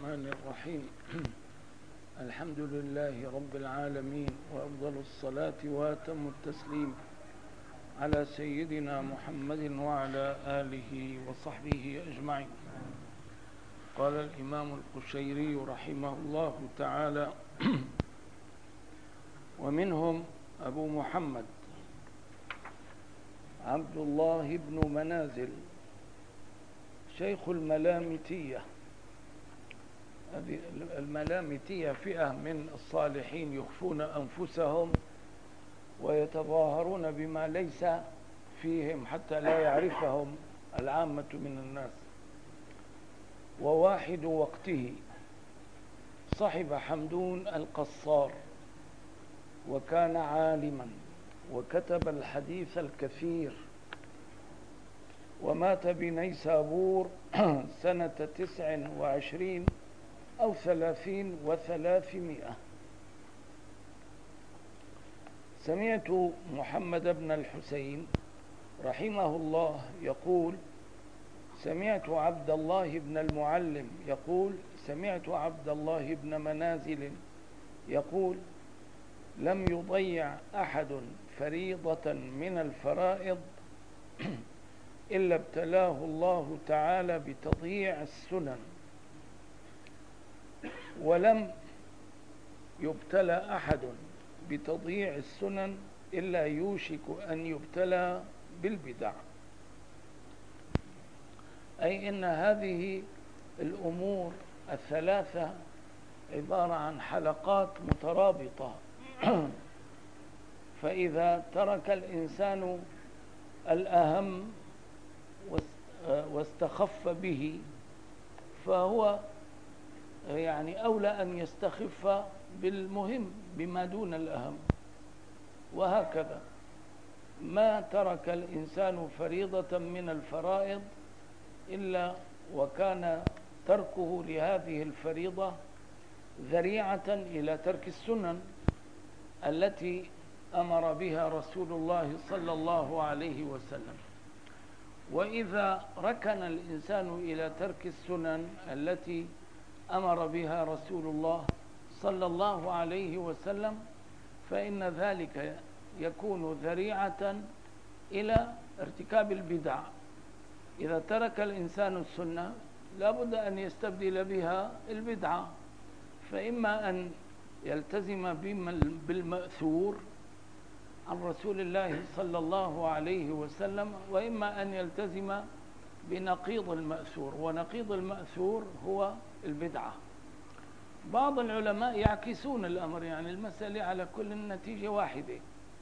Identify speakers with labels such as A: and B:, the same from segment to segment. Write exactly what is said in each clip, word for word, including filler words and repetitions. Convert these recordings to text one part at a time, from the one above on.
A: الرحمن الرحيم. الحمد لله رب العالمين، وأفضل الصلاة وأتم التسليم على سيدنا محمد وعلى آله وصحبه أجمعين. قال الإمام القشيري رحمه الله تعالى: ومنهم أبو محمد عبد الله بن منازل شيخ الملامتية. الملامتية فئة من الصالحين يخفون أنفسهم ويتظاهرون بما ليس فيهم حتى لا يعرفهم العامة من الناس. وواحد وقته صحب حمدون القصار، وكان عالما وكتب الحديث الكثير، ومات بنيسابور سنة تسع وعشرين أو ثلاثين وثلاثمائة. سمعت محمد بن الحسين رحمه الله يقول: سمعت عبد الله بن المعلم يقول: سمعت عبد الله بن منازل يقول: لم يضيع أحد فريضة من الفرائض إلا ابتلاه الله تعالى بتضييع السنن، ولم يبتلى أحد بتضييع السنن إلا يوشك أن يبتلى بالبدع. أي إن هذه الأمور الثلاثة عبارة عن حلقات مترابطة، فإذا ترك الإنسان الأهم واستخف به فهو يعني أولى أن يستخف بالمهم بما دون الأهم. وهكذا ما ترك الإنسان فريضة من الفرائض إلا وكان تركه لهذه الفريضة ذريعة إلى ترك السنن التي أمر بها رسول الله صلى الله عليه وسلم. وإذا ركن الإنسان إلى ترك السنن التي أمر بها رسول الله صلى الله عليه وسلم فإن ذلك يكون ذريعة إلى ارتكاب البدع. إذا ترك الإنسان السنة لا بد أن يستبدل بها البدعة، فإما أن يلتزم بالمأثور عن رسول الله صلى الله عليه وسلم، وإما أن يلتزم بنقيض المأثور، ونقيض المأثور هو البدعة. بعض العلماء يعكسون الأمر، يعني المسألة على كل النتيجة واحدة.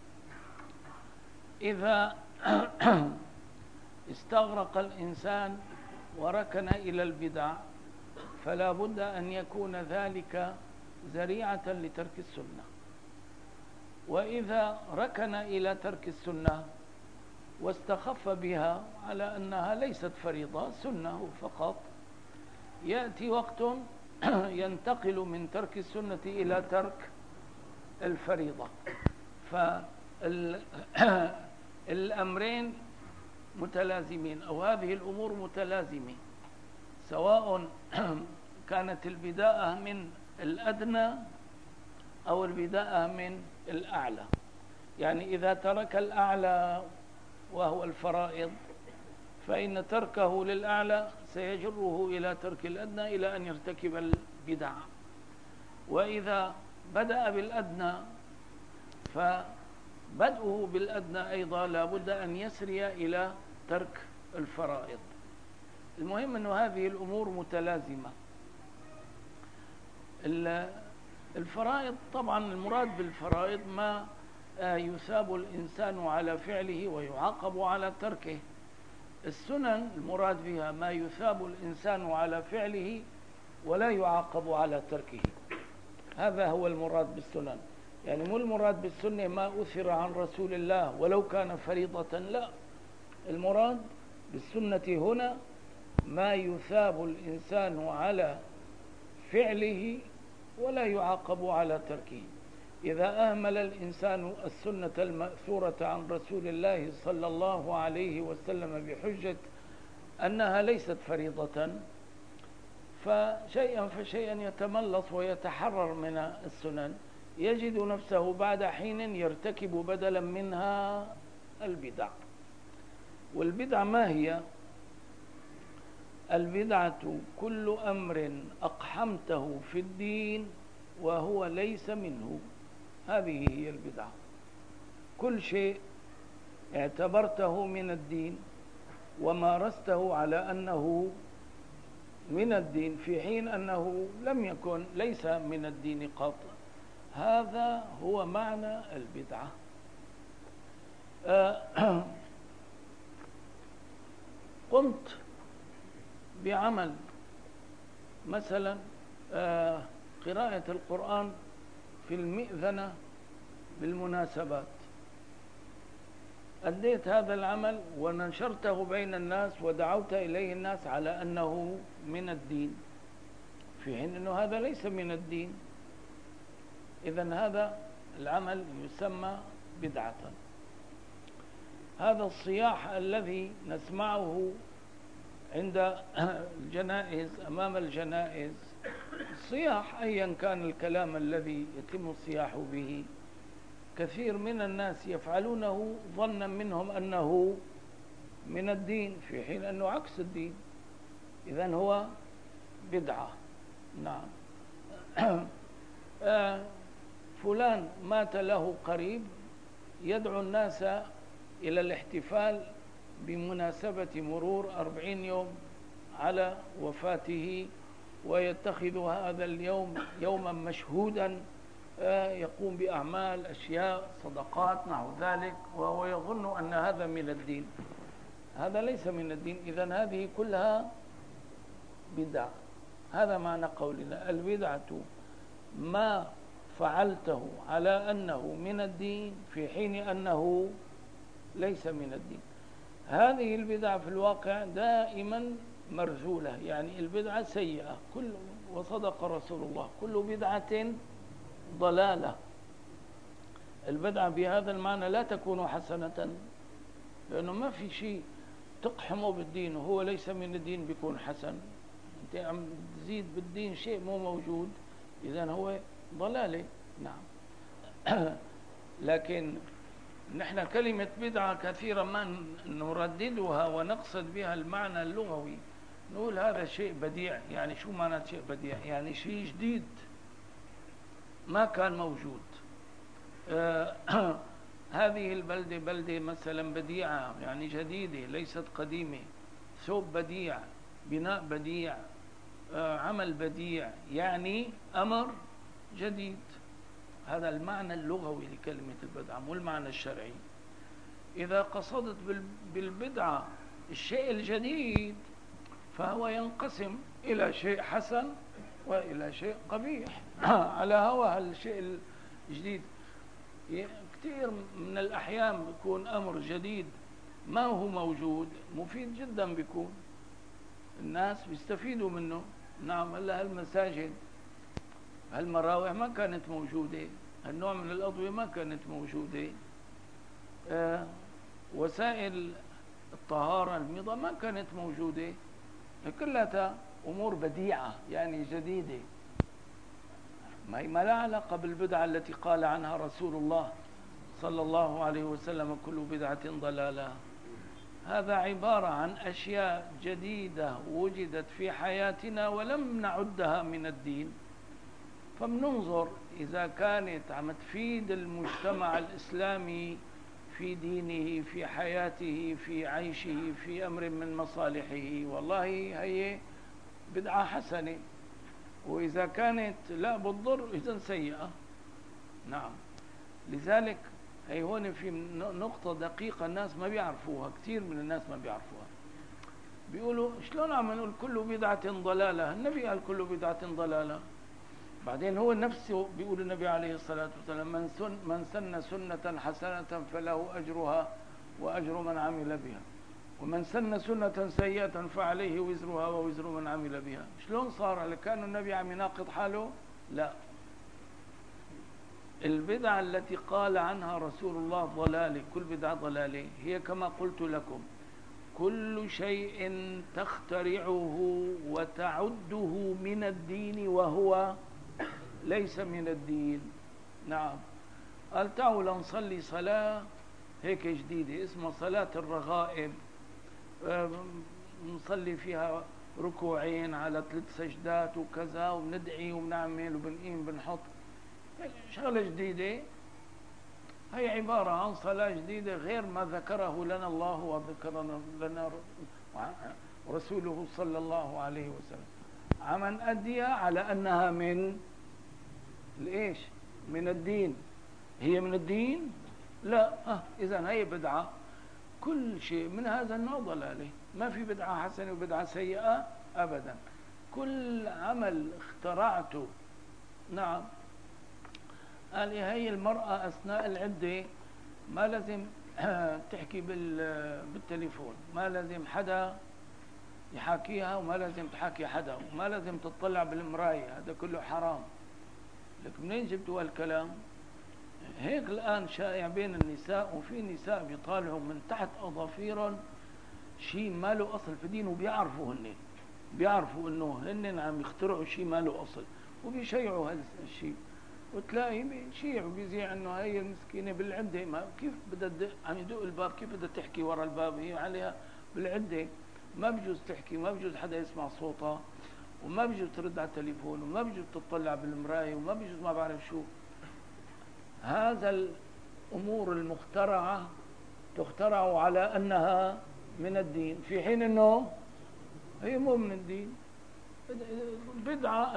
A: إذا استغرق الإنسان وركن إلى البدع فلا بد أن يكون ذلك ذريعة لترك السنة. وإذا ركن إلى ترك السنة واستخف بها على أنها ليست فريضة، سنة فقط، يأتي وقت ينتقل من ترك السنة إلى ترك الفريضة. فالأمرين متلازمين، أو هذه الأمور متلازمة، سواء كانت البداءة من الأدنى أو البداءة من الأعلى. يعني إذا ترك الأعلى وهو الفرائض فإن تركه للأعلى سيجره إلى ترك الأدنى إلى أن يرتكب البدع. وإذا بدأ بالأدنى فبدأه بالأدنى أيضا لا بد أن يسري إلى ترك الفرائض. المهم أن هذه الأمور متلازمة. الفرائض طبعا المراد بالفرائض ما يثاب الإنسان على فعله ويعاقب على تركه. السنن المراد بها ما يثاب الإنسان على فعله ولا يعاقب على تركه. هذا هو المراد بالسنن. يعني مو المراد بالسنة ما أثر عن رسول الله ولو كان فريضة، لا، المراد بالسنة هنا ما يثاب الإنسان على فعله ولا يعاقب على تركه. إذا أهمل الإنسان السنة المأثورة عن رسول الله صلى الله عليه وسلم بحجة أنها ليست فريضة فشيئا فشيئا يتملص ويتحرر من السنن، يجد نفسه بعد حين يرتكب بدلا منها البدع. والبدع ما هي؟ البدعة كل أمر أقحمته في الدين وهو ليس منه، هذه هي البدعة. كل شيء اعتبرته من الدين ومارسته على أنه من الدين في حين أنه لم يكن، ليس من الدين قط، هذا هو معنى البدعة. قمت بعمل مثلا قراءة القرآن في المئذنة بالمناسبات، أديت هذا العمل ونشرته بين الناس ودعوت إليه الناس على أنه من الدين، في حين أنه هذا ليس من الدين. إذن هذا العمل يسمى بدعة. هذا الصياح الذي نسمعه عند الجنائز، أمام الجنائز، الصياح أيا كان الكلام الذي يتم الصياح به، كثير من الناس يفعلونه ظنا منهم أنه من الدين في حين أنه عكس الدين. إذن هو بدعة. نعم. فلان مات له قريب، يدعو الناس إلى الاحتفال بمناسبة مرور أربعين يوم على وفاته، ويتخذ هذا اليوم يوما مشهودا، يقوم بأعمال، أشياء، صدقات، نحو ذلك، وهو يظن أن هذا من الدين. هذا ليس من الدين. إذن هذه كلها بدع. هذا معنى قولنا البدعة ما فعلته على أنه من الدين في حين أنه ليس من الدين. هذه البدع في الواقع دائما مرزولة، يعني البدعة سيئة. كل وصدق رسول الله كل بدعة ضلالة. البدعة بهذا المعنى لا تكون حسنة، لأنه ما في شيء تقحمه بالدين وهو ليس من الدين بيكون حسن. أنت عم تزيد بالدين شيء مو موجود، إذن هو ضلالة. نعم. لكن نحن كلمة بدعة كثيرا ما نرددها ونقصد بها المعنى اللغوي، نقول هذا شيء بديع. يعني شو معنى شيء بديع؟ يعني شيء جديد ما كان موجود. آه هذه البلدة بلدة مثلا بديعة، يعني جديدة ليست قديمة، ثوب بديع، بناء بديع، آه عمل بديع، يعني أمر جديد. هذا المعنى اللغوي لكلمة البدعة، مو المعنى الشرعي. إذا قصدت بالبدعة الشيء الجديد فهو ينقسم إلى شيء حسن وإلى شيء قبيح على هوا الشيء الجديد. كثير من الأحيان بيكون أمر جديد ما هو موجود مفيد جدا، بيكون الناس بيستفيدوا منه. نعم. هلا هالمساجد، هالمراوح ما كانت موجودة، هالنوع من الأضوية ما كانت موجودة، آه وسائل الطهارة الميضة ما كانت موجودة، كلها أمور بديعة يعني جديدة، ما هي ما لا علاقة بالبدعة التي قال عنها رسول الله صلى الله عليه وسلم كل بدعة ضلالة. هذا عبارة عن أشياء جديدة وجدت في حياتنا ولم نعدها من الدين، فبننظر إذا كانت عم تفيد المجتمع الإسلامي في دينه، في حياته، في عيشه، في أمر من مصالحه، والله هي بدعة حسنة. وإذا كانت لا بتضر إذن سيئة. نعم. لذلك هي هون في نقطة دقيقة الناس ما بيعرفوها، كثير من الناس ما بيعرفوها. بيقولوا شلون عم نقول كل بدعة ضلالة؟ النبي قال كل بدعة ضلالة. بعدين هو نفسه بيقول النبي عليه الصلاة والسلام من سن من سن سنة حسنة فله أجرها وأجر من عمل بها، ومن سن سنة سيئة فعليه وزرها ووزر من عمل بها. شلون صار؟ هل كان النبي عم يناقض حاله؟ لا. البدعة التي قال عنها رسول الله ضلالة، كل بدعة ضلالة، هي كما قلت لكم كل شيء تخترعه وتعده من الدين وهو ليس من الدين. نعم. قال تعالوا نصلي صلاة هيك جديدة اسمها صلاة الرغائب، نصلي فيها ركوعين على ثلاث سجدات وكذا، وبندعي وبنعمل وبنقيم بنحط شغلة جديدة. هي عبارة عن صلاة جديدة غير ما ذكره لنا الله وذكرنا لنا رسوله صلى الله عليه وسلم، عم نأديها على أنها من الإيش؟ من الدين. هي من الدين؟ لا. آه إذن هي بدعة. كل شيء من هذا النوع ضلالة. ما في بدعة حسنة وبدعة سيئة أبدا. كل عمل اخترعته. نعم. قال هي المرأة أثناء العدة ما لازم تحكي بالتليفون، ما لازم حدا يحاكيها، وما لازم تحاكي حدا، وما لازم تطلع بالمراية، هذا كله حرام. لك منين جبتوا هالكلام؟ هيك الآن شائع بين النساء، وفي نساء بيطالعوا من تحت أظافيرهم شيء ما له أصل في دين، وبيعرفوا هن بيعرفوا إنه هن عم يخترعوا شيء ما له أصل، وبيشيعوا هذا الشيء. وتلاقي بيشيع وبيذيع إنه هي المسكينة بالعدة، ما كيف بدها عم يدق الباب، كيف بدها تحكي ورا الباب؟ هي عليها بالعدة، ما بجوز تحكي، ما بجوز حدا يسمع صوتها، وما بجوز ترد على التليفون، وما بجوز تطلع بالمراية، وما بجوز ما بعرف شو. هذا الأمور المخترعة تخترع على أنها من الدين، في حين أنه هي مو من الدين. بدعة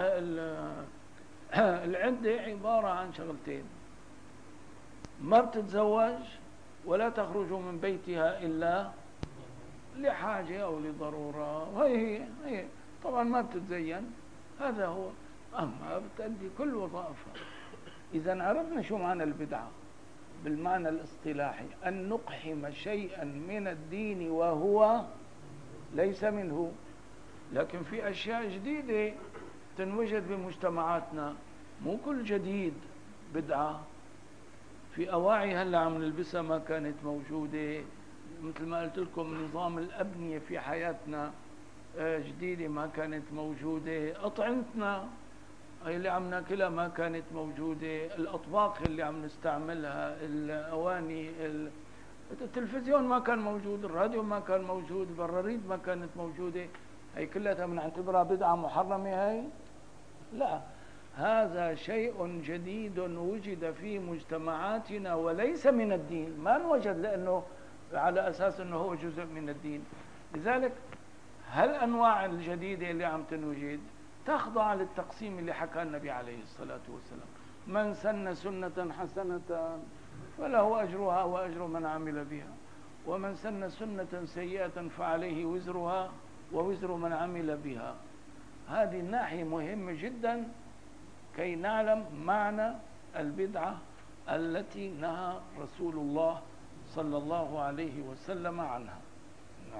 A: العدة عبارة عن شغلتين: ما بتتزوج ولا تخرج من بيتها إلا لحاجة أو لضرورة، وهي هي, هي طبعا ما بتتزين، هذا هو. أما بتأدي كل وظائفها. إذا عرفنا شو معنى البدعة بالمعنى الاصطلاحي: أن نقحم شيئا من الدين وهو ليس منه. لكن في أشياء جديدة تنوجد بمجتمعاتنا، مو كل جديد بدعة. في أواعي هلا عم نلبسها ما كانت موجودة، مثل ما قلت لكم نظام الأبنية في حياتنا جديدة ما كانت موجودة، أطعمتنا اللي عم ناكلها ما كانت موجودة، الأطباق اللي عم نستعملها، الأواني، التلفزيون ما كان موجود، الراديو ما كان موجود، البراريد ما كانت موجودة. هي كلها بنعتبرها بدعة محرمة؟ هي لا، هذا شيء جديد وجد في مجتمعاتنا وليس من الدين، ما نوجد لأنه على أساس أنه هو جزء من الدين. لذلك هالأنواع الجديدة اللي عم تنوجد تخضع للتقسيم اللي حكى النبي عليه الصلاة والسلام: من سن سنة حسنة فله أجرها وأجر من عمل بها، ومن سن سنة سيئة فعليه وزرها ووزر من عمل بها. هذه الناحية مهمة جدا كي نعلم معنى البدعة التي نهى رسول الله صلى الله عليه وسلم عنها. نعم.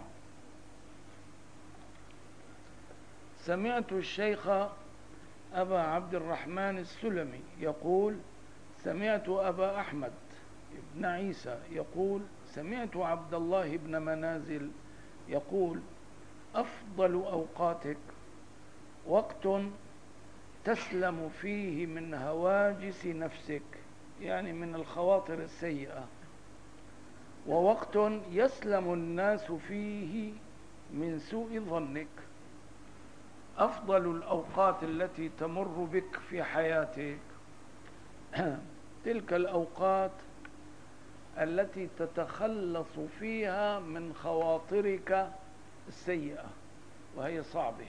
A: سمعت الشيخ أبا عبد الرحمن السلمي يقول: سمعت أبا أحمد بن عيسى يقول: سمعت عبد الله بن منازل يقول: أفضل أوقاتك وقت تسلم فيه من هواجس نفسك، يعني من الخواطر السيئة، ووقت يسلم الناس فيه من سوء ظنك. أفضل الأوقات التي تمر بك في حياتك تلك الأوقات التي تتخلص فيها من خواطرك السيئة، وهي صعبة.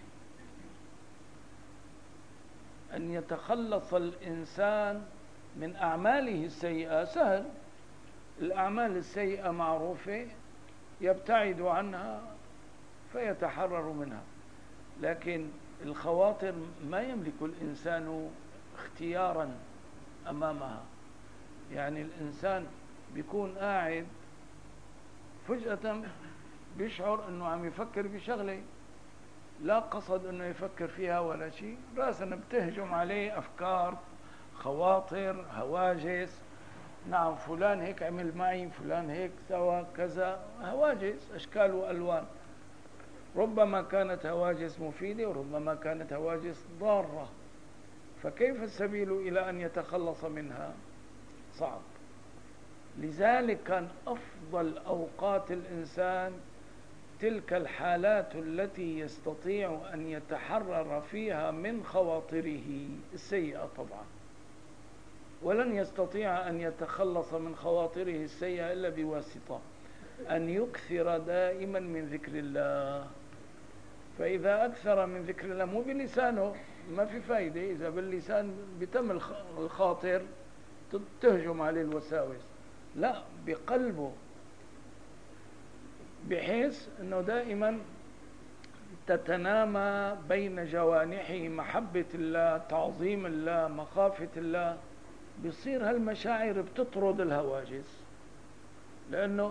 A: أن يتخلص الإنسان من أعماله السيئة سهل، الأعمال السيئة معروفة يبتعد عنها فيتحرر منها، لكن الخواطر ما يملك الإنسان اختيارا أمامها. يعني الإنسان بيكون قاعد فجأة بيشعر أنه عم يفكر بشغلة لا قصد أنه يفكر فيها ولا شيء، رأسا بتهجم عليه أفكار، خواطر، هواجس، نعم فلان هيك عمل معي، فلان هيك سوى كذا، هواجس أشكال وألوان. ربما كانت هواجس مفيدة وربما كانت هواجس ضارة، فكيف السبيل إلى أن يتخلص منها؟ صعب. لذلك كان أفضل أوقات الإنسان تلك الحالات التي يستطيع أن يتحرر فيها من خواطره السيئة طبعا، ولن يستطيع أن يتخلص من خواطره السيئة إلا بواسطة أن يكثر دائما من ذكر الله. فإذا أكثر من ذكر الله، مو بلسانه ما في فايدة، إذا باللسان بتم الخاطر تهجم عليه الوساوس، لا بقلبه، بحيث أنه دائما تتنامى بين جوانحه محبة الله، تعظيم الله، مخافة الله، بيصير هالمشاعر بتطرد الهواجس. لأنه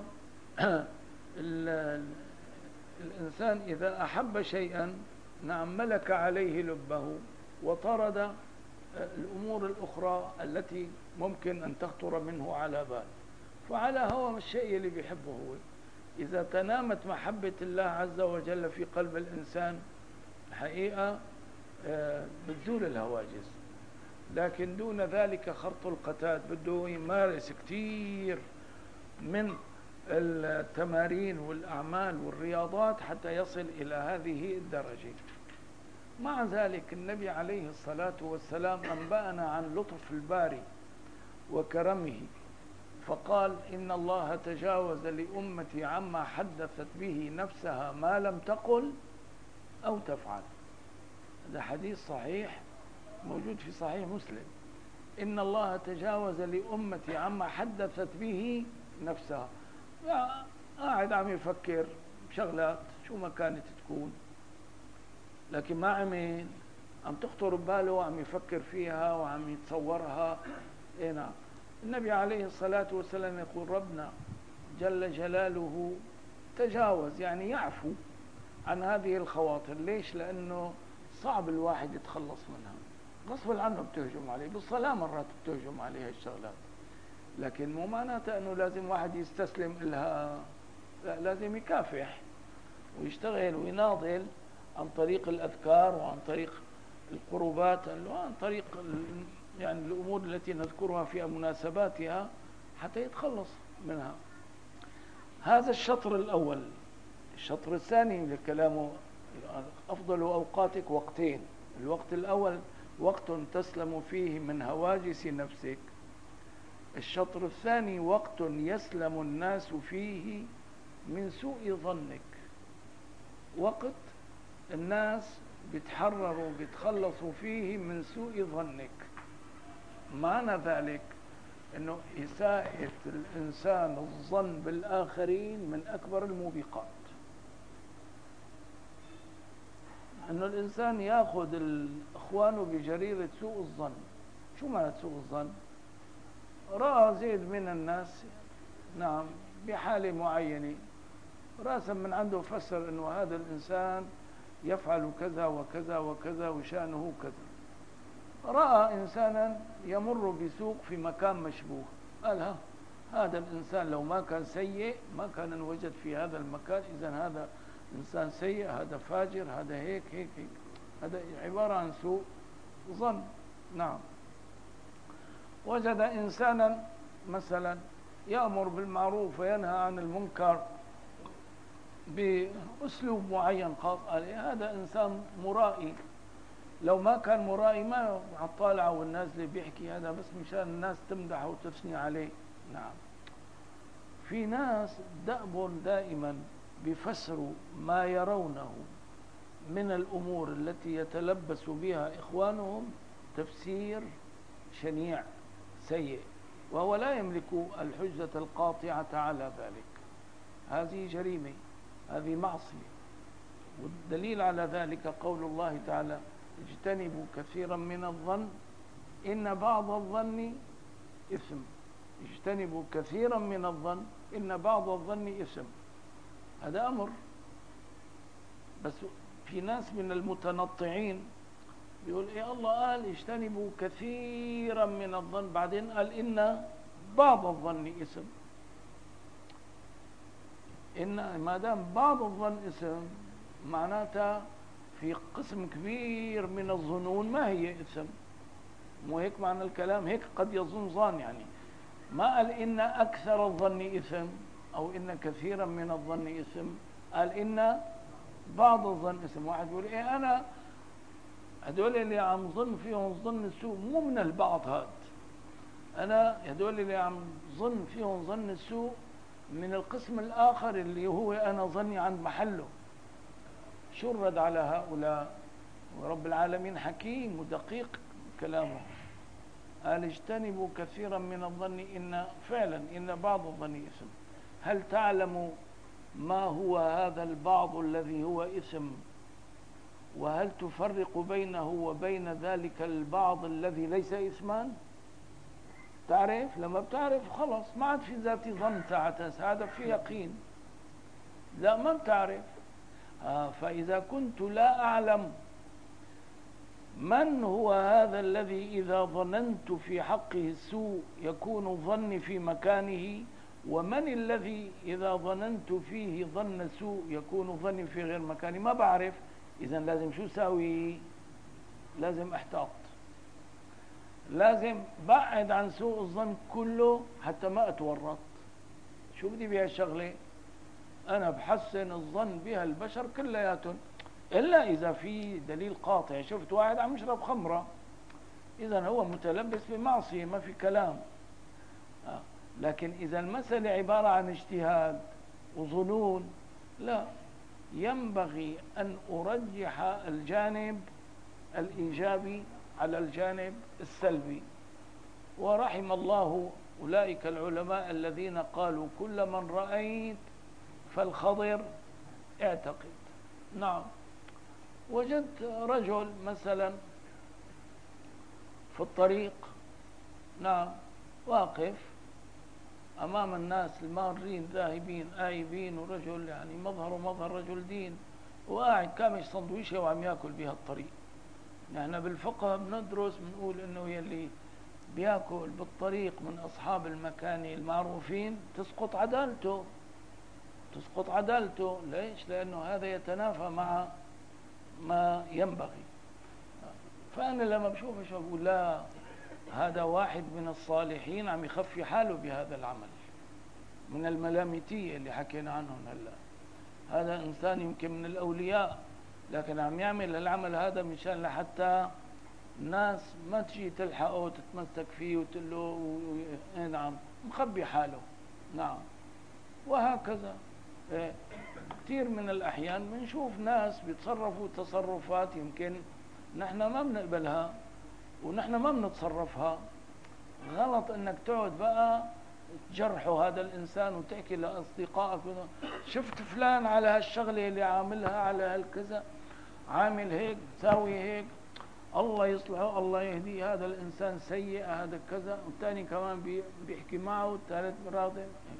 A: الإنسان إذا أحب شيئا نعم ملك عليه لبه وطرد الأمور الأخرى التي ممكن أن تخطر منه على بال، فعلى هو الشيء اللي بيحبه هو. إذا تنامت محبة الله عز وجل في قلب الإنسان حقيقة بتزول الهواجس. لكن دون ذلك خرط القتاد بده يمارس كثير من التمارين والأعمال والرياضات حتى يصل إلى هذه الدرجة. مع ذلك النبي عليه الصلاة والسلام أنبأنا عن لطف الباري وكرمه، فقال إن الله تجاوز لأمتي عما حدثت به نفسها ما لم تقل أو تفعل. هذا حديث صحيح موجود في صحيح مسلم. إن الله تجاوز لأمتي عما حدثت به نفسها، قاعد عم يفكر بشغلات شو ما كانت تكون، لكن ما عمل، عم تخطر بباله وعم يفكر فيها وعم يتصورها. إيه نعم. النبي عليه الصلاة والسلام يقول ربنا جل جلاله تجاوز، يعني يعفو عن هذه الخواطر. ليش؟ لأنه صعب الواحد يتخلص منها، غصب عنه بتهجم عليه، بالصلاة مرات بتهجم عليه الشغلات، لكن مو معناتها أنه لازم واحد يستسلم لها، لا، لازم يكافح ويشتغل ويناضل عن طريق الأذكار وعن طريق القربات وعن طريق يعني الأمور التي نذكرها في مناسباتها حتى يتخلص منها. هذا الشطر الأول. الشطر الثاني لكلامه أفضل أوقاتك وقتين. الوقت الأول وقت تسلم فيه من هواجس نفسك. الشطر الثاني وقت يسلم الناس فيه من سوء ظنك، وقت الناس بيتحرروا بيتخلصوا فيه من سوء ظنك. معنى ذلك أنه إساءة الإنسان الظن بالآخرين من أكبر الموبقات. أنه الإنسان يأخذ إخوانه بجريرة سوء الظن. شو معنى سوء الظن؟ رأى زيد من الناس نعم بحالة معينة، رأسا من عنده فسر أنه هذا الإنسان يفعل كذا وكذا وكذا وشأنه كذا. رأى إنسانا يمر بسوق في مكان مشبوه، قال ها هذا الإنسان لو ما كان سيء ما كان انوجد في هذا المكان، إذن هذا إنسان سيء، هذا فاجر، هذا هيك هيك هيك. هذا عبارة عن سوء ظن. نعم. وجد إنسانا مثلا يأمر بالمعروف وينهى عن المنكر بأسلوب معين خاص، قال هذا إنسان مرائي، لو ما كان مرائي ما عطالعه والناس اللي بيحكي هذا بس مشان الناس تمدحه وتثني عليه. نعم. في ناس دأب دائما بيفسروا ما يرونه من الأمور التي يتلبس بها إخوانهم تفسير شنيع سيء، وهو لا يملك الحجة القاطعة على ذلك. هذه جريمة، هذه معصية. والدليل على ذلك قول الله تعالى اجتنبوا كثيرا من الظن إن بعض الظن إثم. اجتنبوا كثيرا من الظن إن بعض الظن إثم. هذا أمر. بس في ناس من المتنطعين بيقول إيه الله قال اجتنبوا كثيرا من الظن، بعدين قال إن بعض الظن اسم. إن ما دام بعض الظن اسم معناتها في قسم كبير من الظنون ما هي اسم. مو هيك معنى الكلام؟ هيك قد يظن ظان، يعني ما قال إن أكثر الظن اسم أو إن كثيرا من الظن اسم، قال إن بعض الظن اسم. واحد يقول إيه أنا هدول اللي عم ظن فيهم ظن السوء مو من البعض، هاد أنا هدول اللي عم ظن فيهم ظن السوء من القسم الآخر اللي هو أنا ظني عند محله. شو الرد على هؤلاء؟ ورب العالمين حكيم ودقيق كلامه، قال اجتنبوا كثيرا من الظن إن فعلا إن بعض الظن اسم. هل تعلم ما هو هذا البعض الذي هو اسم؟ وهل تفرق بينه وبين ذلك البعض الذي ليس اسمان؟ تعرف؟ لما بتعرف خلص ما عاد في ذاتي ظن ساعتها، هذا في يقين. لا ما بتعرف. آه فإذا كنت لا أعلم من هو هذا الذي إذا ظننت في حقه السوء يكون ظني في مكانه، ومن الذي إذا ظننت فيه ظن سوء يكون ظني في غير مكانه، ما بعرف. إذن لازم شو ساوي؟ لازم احتاط، لازم بعد عن سوء الظن كله حتى ما أتورط. شو بدي بها الشغلة؟ أنا بحسن الظن بها البشر كلياتهم، إلا إذا في دليل قاطع. شفت واحد عم يشرب خمرة، إذن هو متلبس بمعصية، ما في كلام. آه. لكن إذا المسألة عبارة عن اجتهاد وظنون، لا، ينبغي أن أرجح الجانب الإيجابي على الجانب السلبي. ورحم الله أولئك العلماء الذين قالوا كل من رأيت فالخضر اعتقد. نعم. وجدت رجل مثلا في الطريق، نعم، واقف أمام الناس المارين ذاهبين آيبين، ورجل يعني مظهره مظهر رجل دين، وقاعد كامش سندويشة وعم ياكل بها الطريق. نحن بالفقه بندرس بنقول إنه يلي بياكل بالطريق من أصحاب المكان المعروفين تسقط عدالته، تسقط عدالته. ليش؟ لأنه هذا يتنافى مع ما ينبغي. فأنا لما بشوفه شو بقول؟ لا، هذا واحد من الصالحين عم يخفي حاله بهذا العمل، من الملامتية اللي حكينا عنهم هلا. هذا إنسان يمكن من الأولياء، لكن عم يعمل العمل هذا مشان لحتى الناس ما تجي تلحقه وتتمسك فيه وتقول له و... نعم، مخبي حاله. نعم. وهكذا إيه. كثير من الأحيان بنشوف ناس بيتصرفوا تصرفات يمكن نحن ما بنقبلها ونحن ما بنتصرفها. غلط انك تقعد بقى تجرحوا هذا الانسان وتحكي لاصدقائك شفت فلان على هالشغله اللي عاملها، على هالكذا، عامل هيك، ساوي هيك، الله يصلحه، الله يهديه، هذا الانسان سيء، هذا كذا، والثاني كمان بيحكي معه، والثالث راضي.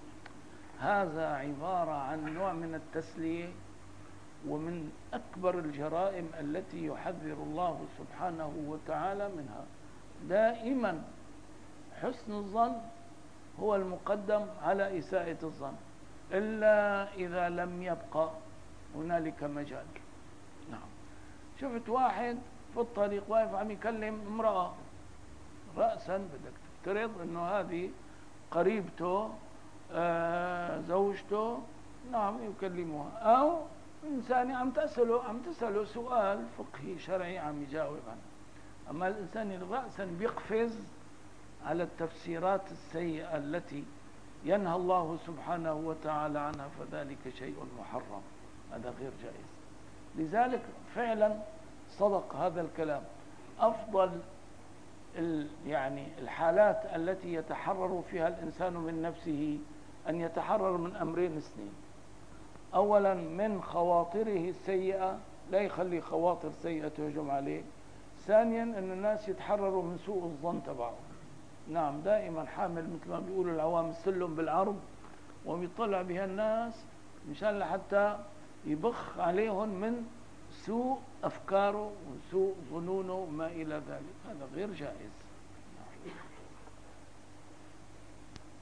A: هذا عبارة عن نوع من التسلية، ومن أكبر الجرائم التي يحذر الله سبحانه وتعالى منها. دائما حسن الظن هو المقدم على إساءة الظن، إلا إذا لم يبقى هنالك مجال. نعم. شفت واحد في الطريق واقف عم يكلم امرأة، رأسا بدك تفترض أنه هذه قريبته، آه زوجته، نعم، يكلمها، أو إنسان عم تسأله عم تسأله سؤال فقهي شرعي عم يجاوب عنه. أما الإنسان اللي رأسا بيقفز على التفسيرات السيئة التي ينهى الله سبحانه وتعالى عنها، فذلك شيء محرم، هذا غير جائز. لذلك فعلا صدق هذا الكلام. أفضل يعني الحالات التي يتحرر فيها الإنسان من نفسه أن يتحرر من أمرين اثنين: أولا من خواطره السيئة، لا يخلي خواطر سيئة تهجم عليه. ثانيا أن الناس يتحرروا من سوء الظن تبعه. نعم، دائما حامل مثل ما بيقولوا العوام السلم بالعرض، ويطلع بها الناس مشان لحتى يبخ عليهم من سوء أفكاره وسوء ظنونه وما إلى ذلك. هذا غير جائز.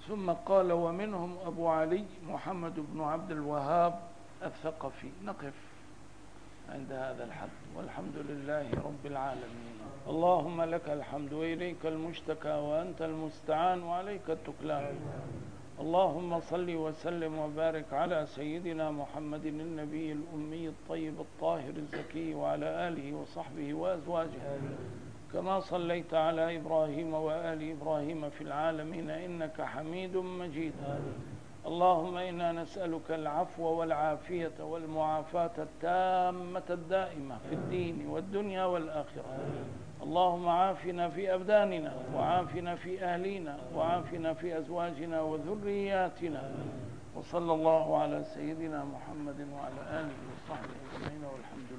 A: ثم قال ومنهم أبو علي محمد بن عبد الوهاب الثقفي. نقف عند هذا الحد، والحمد لله رب العالمين. اللهم لك الحمد وإليك المشتكى وأنت المستعان وعليك التكلان. اللهم صل وسلم وبارك على سيدنا محمد النبي الأمي الطيب الطاهر الزكي وعلى آله وصحبه وأزواجه، كما صليت على إبراهيم وآل إبراهيم في العالمين إنك حميد مجيد. اللهم إنا نسألك العفو والعافية والمعافاة التامة الدائمة في الدين والدنيا والآخرة. اللهم عافنا في أبداننا، وعافنا في أهلنا، وعافنا في أزواجنا وذرياتنا. وصلى الله على سيدنا محمد وعلى آله وصحبه أجمعين والحمد لله.